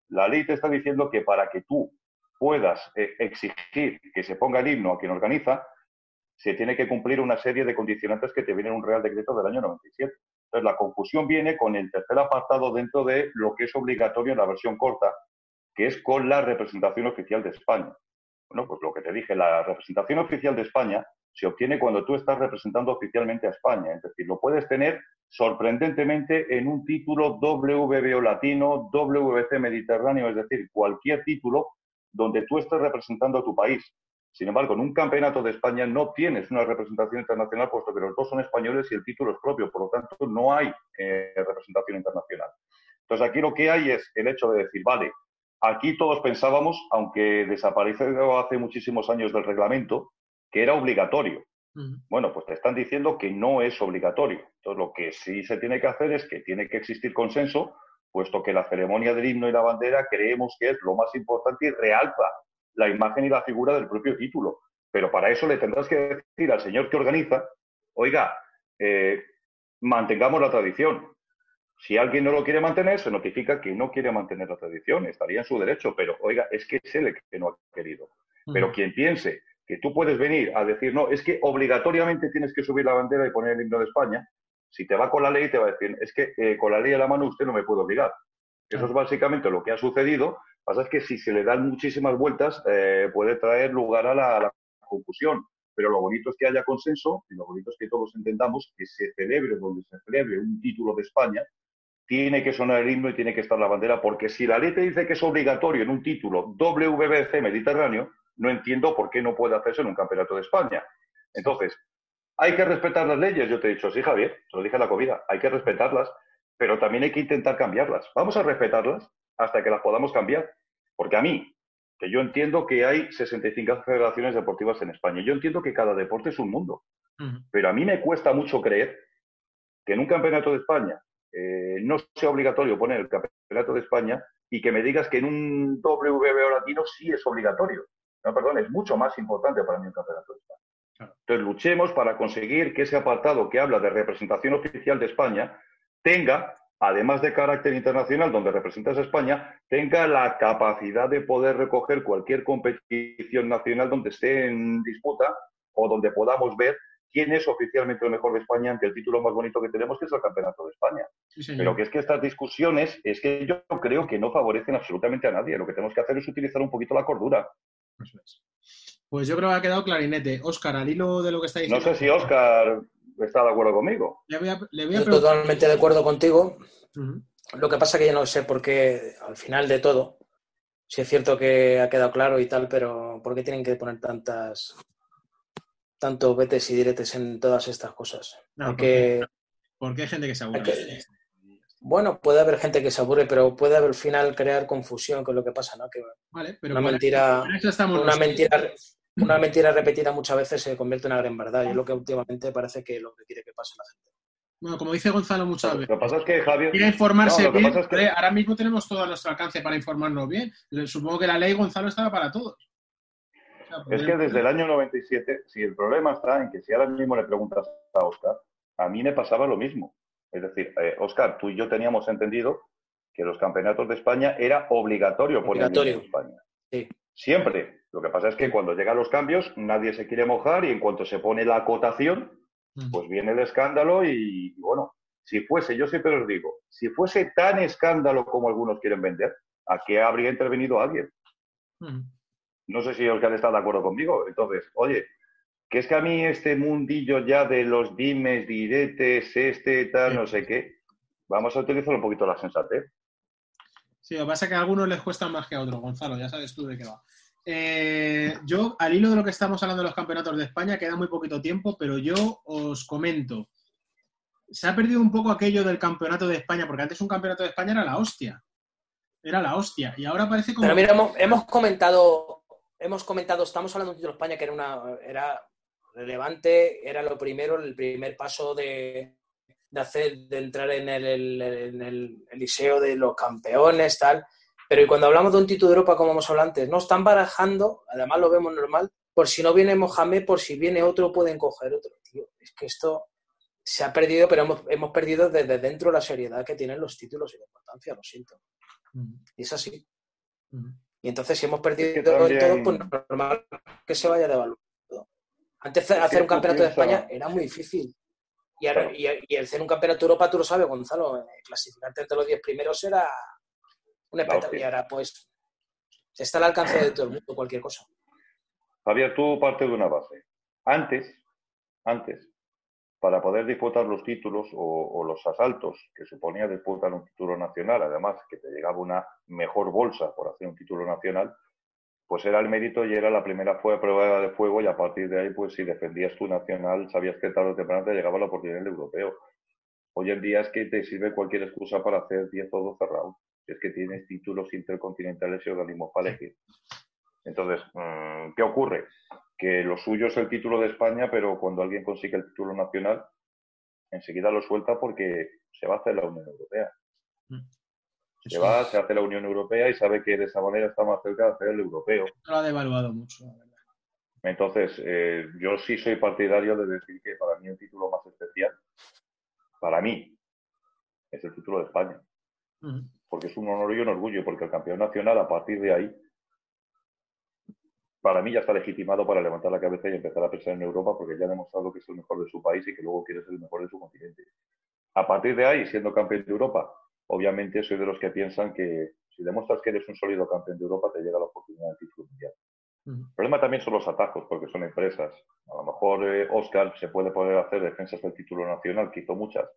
La ley te está diciendo que para que tú puedas exigir que se ponga el himno a quien organiza, se tiene que cumplir una serie de condicionantes que te vienen en un Real Decreto del año 97. Entonces, la confusión viene con el tercer apartado dentro de lo que es obligatorio en la versión corta, que es con la representación oficial de España. Bueno, pues lo que te dije, la representación oficial de España se obtiene cuando tú estás representando oficialmente a España. Es decir, lo puedes tener sorprendentemente en un título WBO latino, WBC mediterráneo, es decir, cualquier título donde tú estés representando a tu país. Sin embargo, en un campeonato de España no tienes una representación internacional, puesto que los dos son españoles y el título es propio. Por lo tanto, no hay representación internacional. Entonces, aquí lo que hay es el hecho de decir, vale, aquí todos pensábamos, aunque desapareció hace muchísimos años del reglamento, que era obligatorio. Bueno, pues te están diciendo que no es obligatorio. Entonces, lo que sí se tiene que hacer es que tiene que existir consenso, puesto que la ceremonia del himno y la bandera creemos que es lo más importante y realza la imagen y la figura del propio título. Pero para eso le tendrás que decir al señor que organiza, oiga, mantengamos la tradición. Si alguien no lo quiere mantener, se notifica que no quiere mantener la tradición. Estaría en su derecho, pero oiga, es que es él el que no ha querido. Pero quien piense que tú puedes venir a decir, no, es que obligatoriamente tienes que subir la bandera y poner el himno de España, si te va con la ley te va a decir, es que con la ley a la mano usted no me puede obligar. Eso es básicamente lo que ha sucedido. Lo que pasa es que si se le dan muchísimas vueltas, puede traer lugar a la confusión. Pero lo bonito es que haya consenso y lo bonito es que todos entendamos que se celebre donde se celebre un título de España, tiene que sonar el himno y tiene que estar la bandera, porque si la ley te dice que es obligatorio en un título WBC Mediterráneo, no entiendo por qué no puede hacerse en un campeonato de España. Entonces, hay que respetar las leyes. Yo te he dicho, sí, Javier, te lo dije en la comida, hay que respetarlas, pero también hay que intentar cambiarlas. Vamos a respetarlas hasta que las podamos cambiar. Porque a mí, que yo entiendo que hay 65 federaciones deportivas en España, yo entiendo que cada deporte es un mundo, pero a mí me cuesta mucho creer que en un campeonato de España no sea obligatorio poner el campeonato de España y que me digas que en un WBO latino sí es obligatorio. No, perdón, es mucho más importante para mí el campeonato de España. Claro. Entonces, luchemos para conseguir que ese apartado que habla de representación oficial de España tenga, además de carácter internacional, donde representas a España, tenga la capacidad de poder recoger cualquier competición nacional donde esté en disputa o donde podamos ver quién es oficialmente el mejor de España ante el título más bonito que tenemos, que es el Campeonato de España. Sí, pero que es que estas discusiones, es que yo creo que no favorecen absolutamente a nadie. Lo que tenemos que hacer es utilizar un poquito la cordura. Eso es. Pues yo creo que ha quedado clarinete. Óscar, al hilo de lo que está diciendo... No sé si Óscar está de acuerdo conmigo. Le voy a Estoy totalmente de acuerdo contigo. Lo que pasa es que yo no sé por qué, al final de todo, si es cierto que ha quedado claro y tal, pero ¿por qué tienen que poner tantos vetes y diretes en todas estas cosas? No, porque hay gente que se aburre. Bueno, puede haber gente que se aburre, pero puede haber al final crear confusión con lo que pasa, ¿no? Que vale, pero una mentira repetida muchas veces se convierte en una gran verdad. Y es lo que últimamente parece que lo que quiere que pase la gente. Bueno, como dice Gonzalo muchas veces, lo que pasa es que Javier quiere informarse bien. Es que... Ahora mismo tenemos todo a nuestro alcance para informarnos bien. Supongo que la ley, Gonzalo, estaba para todos. Es que desde el año 97, si el problema está en que si ahora mismo le preguntas a Óscar, a mí me pasaba lo mismo. Es decir, Óscar, tú y yo teníamos entendido que los campeonatos de España era obligatorio poner el himno de España. Sí. Siempre. Lo que pasa es que cuando llegan los cambios, nadie se quiere mojar y en cuanto se pone la acotación, pues viene el escándalo y bueno, si fuese, yo siempre os digo, si fuese tan escándalo como algunos quieren vender, ¿a qué habría intervenido alguien? No sé si Óscar está de acuerdo conmigo. Entonces, oye, que es que a mí este mundillo ya de los dimes, diretes, tal, no sé qué, vamos a utilizar un poquito la sensatez. Sí, lo que pasa es que a algunos les cuesta más que a otros, Gonzalo, ya sabes tú de qué va. Yo, al hilo de lo que estamos hablando de los campeonatos de España, queda muy poquito tiempo, pero yo os comento. Se ha perdido un poco aquello del campeonato de España, porque antes un campeonato de España era la hostia. Era la hostia. Y ahora parece como... Pero mira, hemos comentado, estamos hablando de un título de España que era relevante, era lo primero, el primer paso de entrar en el liceo de los campeones, tal. Pero y cuando hablamos de un título de Europa, como hemos hablado antes, no están barajando, además lo vemos normal, por si no viene Mohamed, por si viene otro, pueden coger otro. Tío, es que esto se ha perdido, pero hemos perdido desde dentro la seriedad que tienen los títulos y la importancia, lo siento. Y es así. Y entonces, si hemos Es que perdido en todo, pues también, normal que se vaya devaluando. Antes de es hacer que un tú campeonato de España piensas, era muy difícil. claro, Y el hacer un campeonato de Europa, tú lo sabes, Gonzalo, clasificarte entre los 10 primeros era un la espectáculo. Y hostia. ahora, pues, está al alcance de todo el mundo, cualquier cosa. Javier, tú parte de una base. Antes, antes, para poder disputar los títulos o los asaltos que suponía disputar un título nacional, además que te llegaba una mejor bolsa por hacer un título nacional, pues era el mérito y era la primera prueba de fuego y a partir de ahí, pues si defendías tu nacional, sabías que tarde o temprano te llegaba la oportunidad del europeo. Hoy en día es que te sirve cualquier excusa para hacer 10 o 12 rounds. Es que tienes títulos intercontinentales y organismos para elegir. Entonces, ¿qué ocurre? Que lo suyo es el título de España, pero cuando alguien consigue el título nacional, enseguida lo suelta porque se va a hacer la Unión Europea. Se Eso va, se hace la Unión Europea y sabe que de esa manera está más cerca de hacer el europeo. lo ha devaluado mucho, la verdad. Entonces, yo sí soy partidario de decir que para mí el título más especial, para mí, es el título de España. Porque es un honor y un orgullo, porque el campeón nacional, a partir de ahí, para mí ya está legitimado para levantar la cabeza y empezar a pensar en Europa, porque ya ha demostrado que es el mejor de su país y que luego quiere ser el mejor de su continente. A partir de ahí, siendo campeón de Europa, obviamente soy de los que piensan que si demuestras que eres un sólido campeón de Europa, te llega la oportunidad del título mundial. El problema también son los atajos, porque son empresas. A lo mejor Oscar se puede poder hacer defensas del título nacional, que hizo muchas.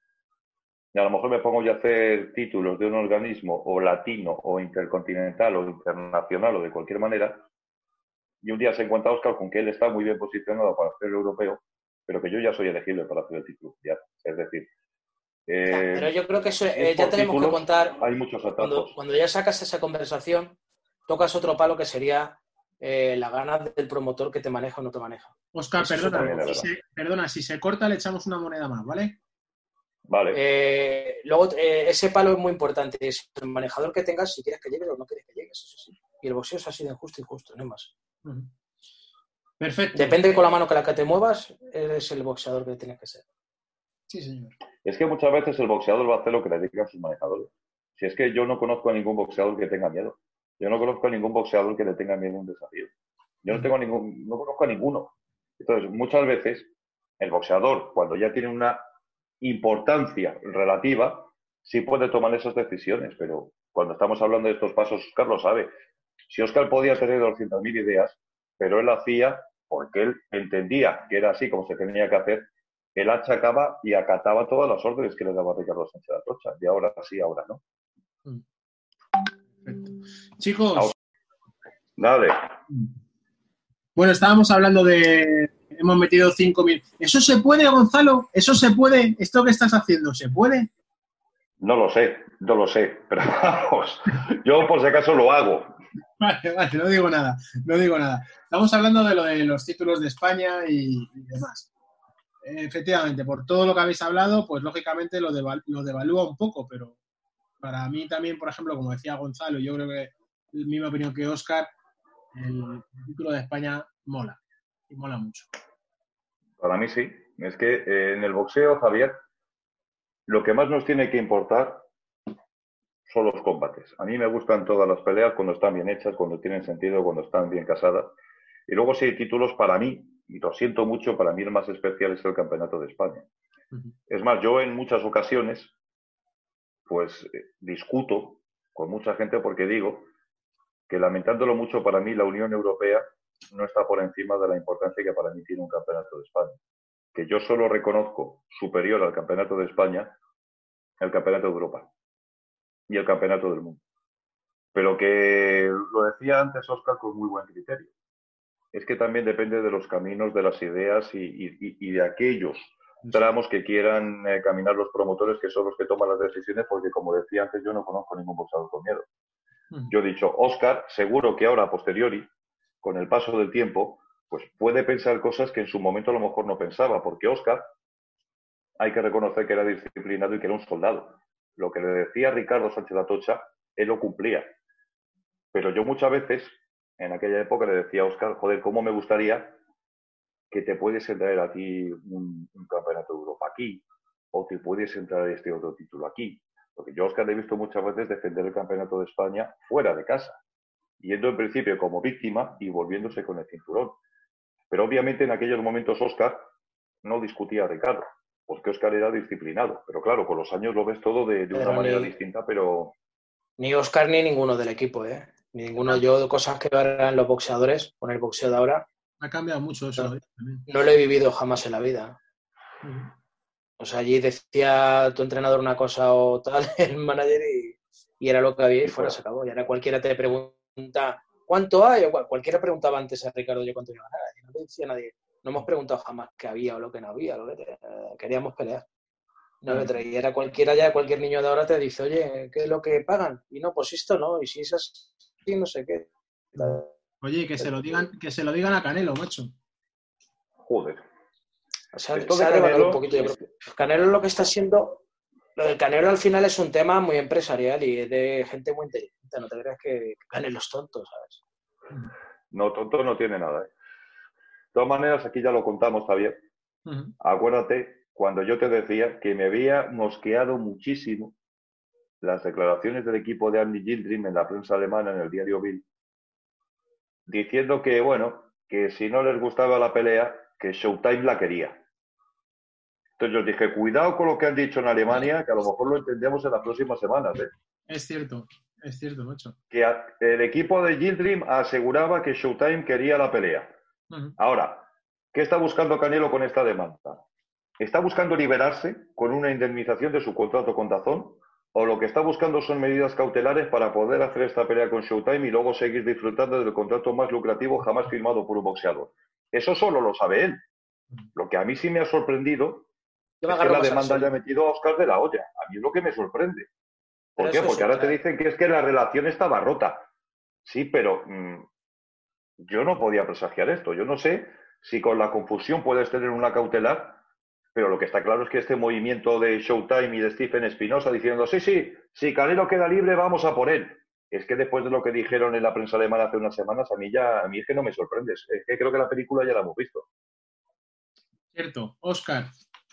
Y a lo mejor me pongo yo a hacer títulos de un organismo o latino o intercontinental o internacional o de cualquier manera. Y un día se encuentra Oscar con que él está muy bien posicionado para hacer el europeo, pero que yo ya soy elegible para hacer el título mundial. Es decir, Ya, pero yo creo que eso es ya por tenemos que títulos, contar, hay muchos cuando, atajos. cuando ya sacas esa conversación, tocas otro palo que sería la gana del promotor que te maneja o no te maneja. Oscar, Eso es otro También es negocio. verdad. perdona, si se corta le echamos una moneda más, ¿vale? Vale. Luego, ese palo es muy importante. Es el manejador que tengas, si quieres que llegues o no quieres que llegues. Eso sí. Y el boxeo es así de injusto y justo, no hay más. Perfecto. Depende con la mano con la que te muevas, eres el boxeador que tienes que ser. Sí, señor. Es que muchas veces el boxeador va a hacer lo que le digan sus manejadores. Si es que yo no conozco a ningún boxeador que tenga miedo. Yo no conozco a ningún boxeador que le tenga miedo a un desafío. Yo no conozco a ninguno. Entonces, muchas veces el boxeador, cuando ya tiene una importancia relativa, sí puede tomar esas decisiones, pero cuando estamos hablando de estos pasos, Oscar lo sabe. Si Oscar podía tener 200.000 ideas, pero él hacía porque él entendía que era así como se tenía que hacer, él achacaba y acataba todas las órdenes que le daba Ricardo Sánchez Atocha. Y ahora sí, ahora no. Perfecto. Chicos, Dale. bueno, estábamos hablando de... Hemos metido 5.000. ¿Eso se puede, Gonzalo? ¿Eso se puede? ¿Esto que estás haciendo se puede? No lo sé, pero vamos, yo por si acaso lo hago. Vale, no digo nada, no digo nada. Estamos hablando de lo de los títulos de España y demás. Efectivamente, por todo lo que habéis hablado, pues lógicamente lo devalúa un poco, pero para mí también, por ejemplo, como decía Gonzalo, yo creo que la misma opinión que Óscar, el título de España mola, y mola mucho. Para mí sí. Es que en el boxeo, Javier, lo que más nos tiene que importar son los combates. A mí me gustan todas las peleas cuando están bien hechas, cuando tienen sentido, cuando están bien casadas. Y luego si hay títulos para mí, y lo siento mucho, para mí el más especial es el Campeonato de España. Es más, yo en muchas ocasiones, pues discuto con mucha gente porque digo que lamentándolo mucho para mí la Unión Europea no está por encima de la importancia que para mí tiene un Campeonato de España. Que yo solo reconozco superior al Campeonato de España el Campeonato de Europa y el Campeonato del Mundo. Pero que lo decía antes Óscar con muy buen criterio. Es que también depende de los caminos, de las ideas y de aquellos tramos que quieran caminar los promotores, que son los que toman las decisiones, porque como decía antes, yo no conozco ningún boxeador con miedo. Yo he dicho, Óscar, seguro que ahora, a posteriori, con el paso del tiempo, pues puede pensar cosas que en su momento a lo mejor no pensaba, porque Óscar hay que reconocer que era disciplinado y que era un soldado. Lo que le decía Ricardo Sánchez Atocha, él lo cumplía. Pero yo muchas veces, en aquella época, le decía a Óscar, joder, ¿cómo me gustaría que te puedes traer a ti un campeonato de Europa aquí? O te puedes entrar este otro título aquí. Porque yo, Oscar, le he visto muchas veces defender el campeonato de España fuera de casa, yendo en principio como víctima y volviéndose con el cinturón. Pero obviamente en aquellos momentos Oscar no discutía a Ricardo, porque Oscar era disciplinado. Pero claro, con los años lo ves todo de una manera distinta, pero... Ni Oscar ni ninguno del equipo, ¿eh? Ni ninguno. Yo, cosas que eran los boxeadores, con el boxeo de ahora, Ha cambiado mucho eso. no lo he vivido jamás en la vida. O sea, allí decía tu entrenador una cosa o tal, el manager, y era lo que había y fuera se acabó. Y ahora cualquiera te pregunta, ¿cuánto hay? O cualquiera preguntaba antes a Ricardo yo cuánto iba a ganar. Y no le decía nadie. No hemos preguntado jamás qué había o lo que no había. Queríamos pelear. No, y era cualquiera ya, cualquier niño de ahora te dice, oye, ¿qué es lo que pagan? Y no, pues esto no, y si es así, no sé qué. Oye, que se lo digan a Canelo, macho. Joder. O sea, se ha devaluado un poquito. Yo creo que Canelo lo que está siendo, lo del Canelo al final es un tema muy empresarial y es de gente muy inteligente. No te creas que Canelo es tonto, ¿sabes? No, tonto no tiene nada. De todas maneras, aquí ya lo contamos, Javier. Acuérdate cuando yo te decía que me había mosqueado muchísimo las declaraciones del equipo de Andy Gildrim en la prensa alemana, en el diario Bild, diciendo que, bueno, que si no les gustaba la pelea, que Showtime la quería. Entonces yo dije, cuidado con lo que han dicho en Alemania, que a lo mejor lo entendemos en las próximas semanas. Es cierto, macho. Que el equipo de Gildrim aseguraba que Showtime quería la pelea. Ahora, ¿qué está buscando Canelo con esta demanda? ¿Está buscando liberarse con una indemnización de su contrato con DAZN? ¿O lo que está buscando son medidas cautelares para poder hacer esta pelea con Showtime y luego seguir disfrutando del contrato más lucrativo jamás firmado por un boxeador? Eso solo lo sabe él. Lo que a mí sí me ha sorprendido es que la demanda haya metido a Oscar de la Hoya. A mí es lo que me sorprende. ¿Por qué? Porque ahora te dicen que es que la relación estaba rota. Sí, pero yo no podía presagiar esto. Yo no sé si con la confusión puedes tener una cautelar, pero lo que está claro es que este movimiento de Showtime y de Stephen Espinosa diciendo sí, si Canelo queda libre, vamos a por él. Es que después de lo que dijeron en la prensa alemana hace unas semanas, a mí es que no me sorprende. Es que creo que la película ya la hemos visto. Cierto. Oscar.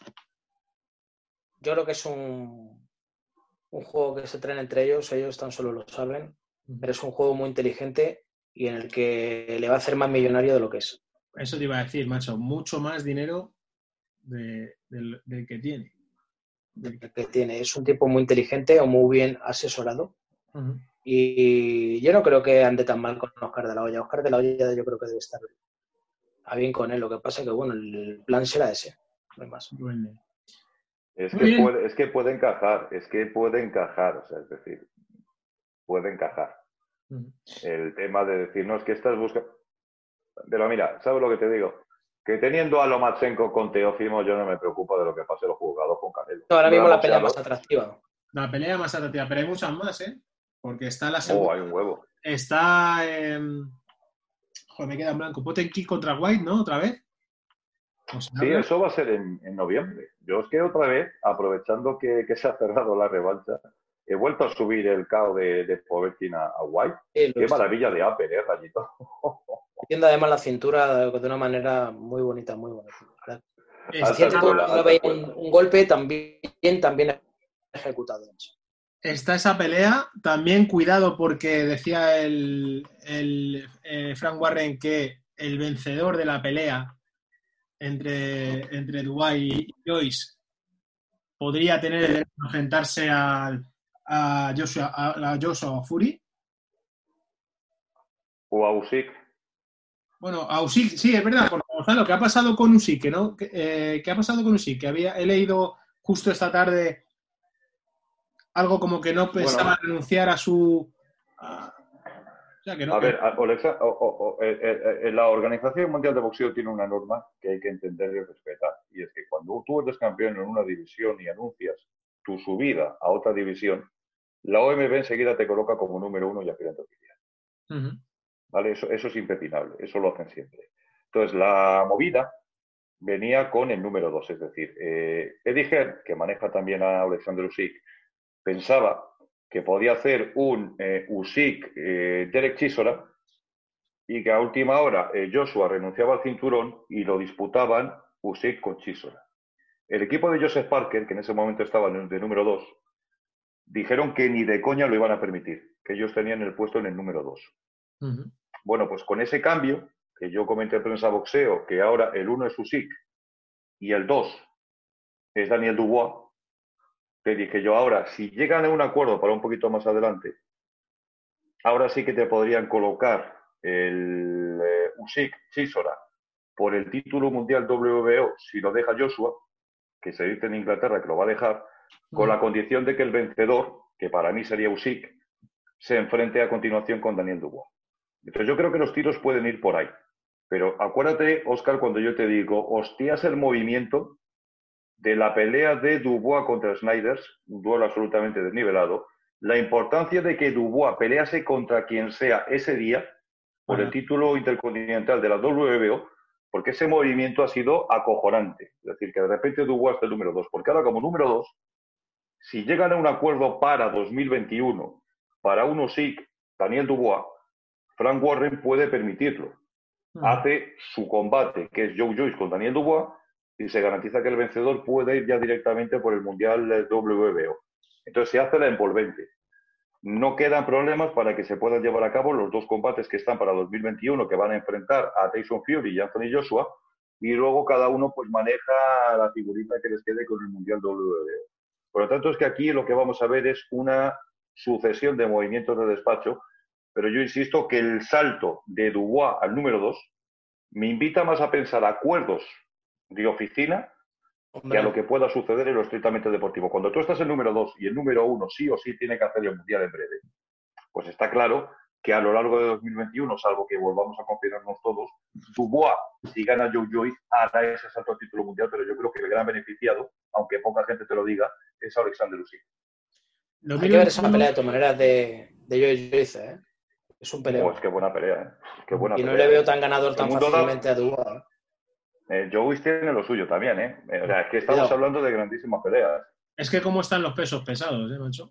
Yo creo que es un juego que se traen entre ellos tan solo lo saben, pero es un juego muy inteligente y en el que le va a hacer más millonario de lo que es. Eso te iba a decir, macho, mucho más dinero del que tiene. Del que tiene. Es un tipo muy inteligente o muy bien asesorado. Y yo no creo que ande tan mal con Oscar de la Hoya. Oscar de la Hoya yo creo que debe estar bien con él. Lo que pasa es que, bueno, el plan será ese. No hay más. Bueno. Es que puede encajar, o sea, es decir, puede encajar. El tema de decir, no, es que estás buscando... Pero mira, ¿sabes lo que te digo? Que teniendo a Lomachenko con Teófimo, yo no me preocupo de lo que pase los jugadores con Canelo. No, ahora mismo la pelea más atractiva. La pelea más atractiva, pero hay muchas más, ¿eh? Porque está la segunda. Hay un huevo. Está... Joder, me queda en blanco. Potenkill contra White, ¿no? ¿Otra vez? Sí, eso va a ser en noviembre. Yo es que otra vez, aprovechando que se ha cerrado la revancha, he vuelto a subir el KO de Povetkin a White. Sí, qué maravilla de upper, Rayito. Tiende además la cintura de una manera muy bonita, muy bonita. Un golpe también ejecutado. Está esa pelea. También cuidado porque decía el Frank Warren que el vencedor de la pelea entre Dubai y Joyce podría tener el derecho a enfrentarse a Joshua Fury. O a Usyk. Bueno, a Usyk, sí, es verdad, por Gonzalo, ¿qué ha pasado con Usyk? ¿No? ¿Qué ha pasado con Usyk? He leído justo esta tarde algo como que no pensaba renunciar a su... A ver, Alexa, la Organización Mundial de Boxeo tiene una norma que hay que entender y respetar. Y es que cuando tú eres campeón en una división y anuncias tu subida a otra división, la OMB enseguida te coloca como número 1 y aspirante oficial. ¿Vale? Eso es impepinable, eso lo hacen siempre. Entonces, la movida venía con el número 2, es decir, Eddie Hearn, que maneja también a Alexander Usyk, pensaba que podía hacer un Usyk Derek Chisora y que a última hora Joshua renunciaba al cinturón y lo disputaban Usyk con Chisora. El equipo de Joseph Parker, que en ese momento estaba de número 2, dijeron que ni de coña lo iban a permitir, que ellos tenían el puesto en el número 2. Bueno, pues con ese cambio, que yo comenté en Prensa Boxeo, que ahora el 1 es Usyk y el 2 es Daniel Dubois, te dije yo ahora, si llegan a un acuerdo para un poquito más adelante, ahora sí que te podrían colocar el Usyk Chisora por el título mundial WBO si lo deja Joshua, que se dice en Inglaterra que lo va a dejar, con la condición de que el vencedor, que para mí sería Usyk, se enfrente a continuación con Daniel Dubois. Entonces yo creo que los tiros pueden ir por ahí. Pero acuérdate, Óscar, cuando yo te digo, hostias el movimiento de la pelea de Dubois contra Snyder, un duelo absolutamente desnivelado, la importancia de que Dubois pelease contra quien sea ese día por el título intercontinental de la WBO, porque ese movimiento ha sido acojonante. Es decir, que de repente Dubois es el número 2, porque ahora como número 2, si llegan a un acuerdo para 2021, para un Usyk, Daniel Dubois, Frank Warren puede permitirlo. Hace su combate, que es Joe Joyce con Daniel Dubois, y se garantiza que el vencedor puede ir ya directamente por el Mundial WBO. Entonces se hace la envolvente. No quedan problemas para que se puedan llevar a cabo los dos combates que están para 2021, que van a enfrentar a Tyson Fury y Anthony Joshua, y luego cada uno pues maneja la figurita que les quede con el Mundial WBO. Por lo tanto, es que aquí lo que vamos a ver es una sucesión de movimientos de despacho, pero yo insisto que el salto de Dubois al número 2 me invita más a pensar acuerdos de oficina que a lo que pueda suceder en lo estrictamente deportivo. Cuando tú estás en número 2 y el número 1 sí o sí tiene que hacer el Mundial en breve, pues está claro que a lo largo de 2021, salvo que volvamos a confirmarnos todos, Dubois, si gana Joe Joyce, hará ese salto al título mundial, pero yo creo que el gran beneficiado, aunque poca gente te lo diga, es Alexander Usyk. Hay que ver esa pelea de todas maneras de Joe Joyce, ¿eh? Es un peleo. Pues qué buena pelea, ¿eh? Qué buena y no pelea. Le veo tan ganador tan fácilmente a Dubois. Joe tiene lo suyo también, ¿eh? O sea, es que estamos hablando de grandísimas peleas. Es que cómo están los pesos pesados, macho.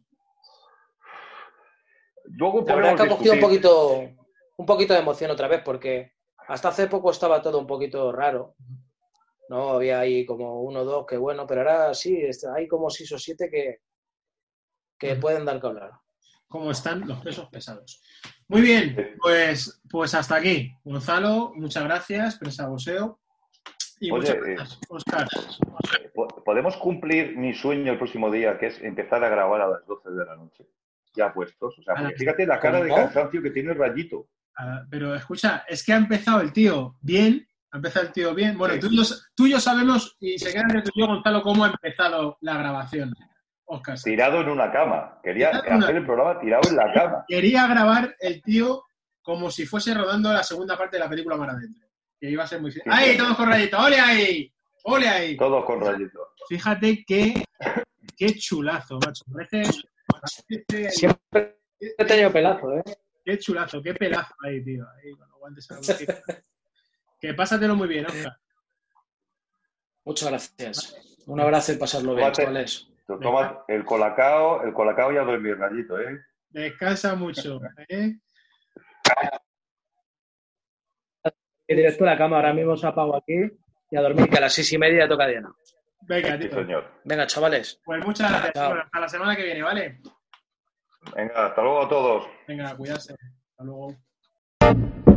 Luego la verdad es que ha cogido un poquito de emoción otra vez, porque hasta hace poco estaba todo un poquito raro. No había ahí como 1 o 2 que bueno, pero ahora sí, hay como 6 o 7 que pueden dar que hablar. ¿Cómo están los pesos pesados? Muy bien, pues hasta aquí. Gonzalo, muchas gracias, Prensa Boxeo. Y muchas gracias, Óscar. Podemos cumplir mi sueño el próximo día, que es empezar a grabar a las 12 de la noche. Ya puestos. O sea, fíjate la cara de cansancio que tiene el Rayito. Pero escucha, es que ha empezado el tío bien. Bueno, sí. Tú y yo sabemos, y se queda entre tú y yo, Gonzalo, cómo ha empezado la grabación. Óscar. Tirado en una cama. Quería hacer el programa tirado en la cama. Quería grabar el tío como si fuese rodando la segunda parte de la película Mar Adentro. Que iba a ser muy... Sí, ¡ahí, todos con Rayito! ¡Ole ahí! ¡Ole ahí! Todos con Rayito. Fíjate qué chulazo, macho. Siempre he tenido pelazo, ¿eh? Qué chulazo, qué pelazo ahí, tío. Ahí, con los guantes a la Que pásatelo muy bien, Óscar. Muchas gracias. Un abrazo y pasarlo bien, chavales. Tú tomas el colacao y a dormir, Rayito, ¿eh? Descansa mucho, ¿eh? Directo a la cama, ahora mismo se apago aquí y a dormir, que a las 6:30 toca Diana. Venga, tío. Sí, señor. Venga, chavales. Pues muchas gracias. Bueno, hasta la semana que viene, ¿vale? Venga, hasta luego a todos. Venga, cuidarse. Hasta luego.